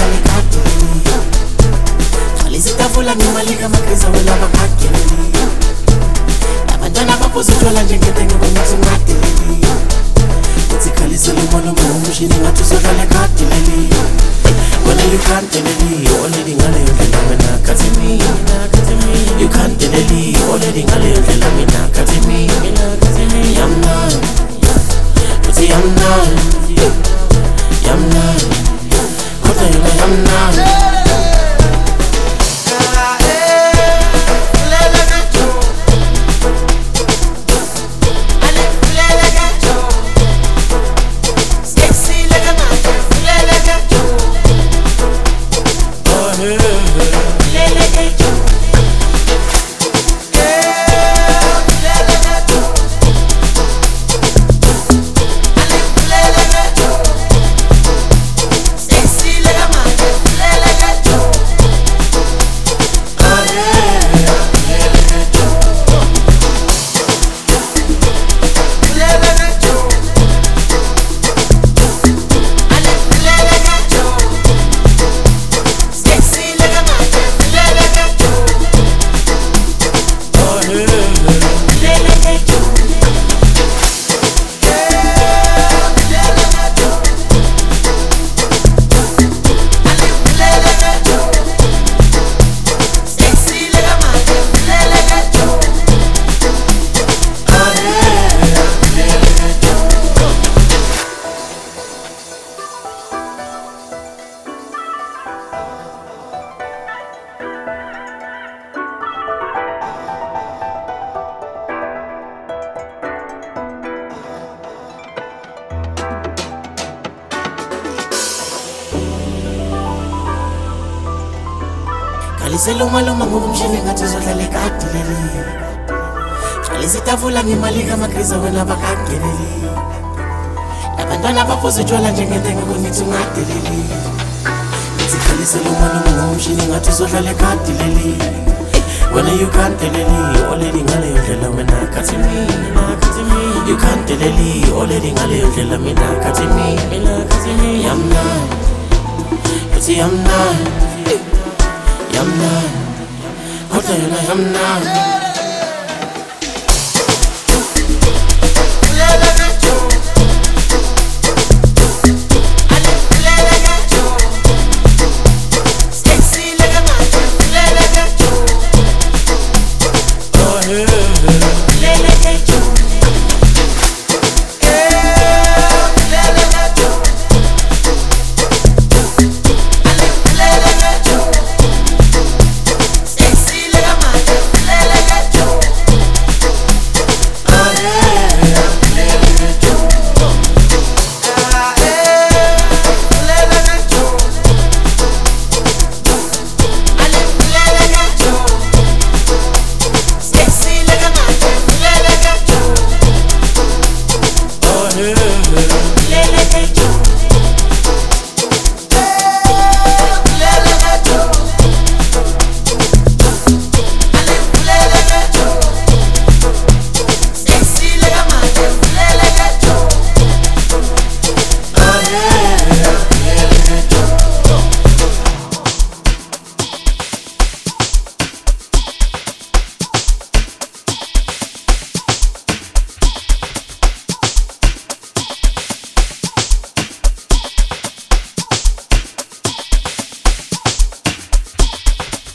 sohlala ekadeni gcwalisa itafula ngimalika amagriza wena bakhageleli abantwana baphuza utshwala njengentenge kwenyathi ungadeleli uthi khalisela umono ngomshini ngathi sohlala ekadeni wena you can't deleli already ngaleyo ndlela wena khathi mina you can't deleli already ngaleyo ndlela mina khathi mina yamnandi uthi yamnandi yamnandi kodwa yona yamnandi Khalisela umaloma ngomshini ngathi sohlala ekadeni gcwalisa itafula ngimalika amagriza wena bakhageleli abantwana baphuza utshwala njengentenge kwenyathi ungadeleli uthi khalisela umaloma ngomshini ngathi sohlala ekadeni wena you can't deleli already ngaleyo ndlela wena khathi mina you can't deleli already ngaleyo ndlela mina khathi mina yamnandi uthi yamnandi yamnandi kodwa yona yamnandi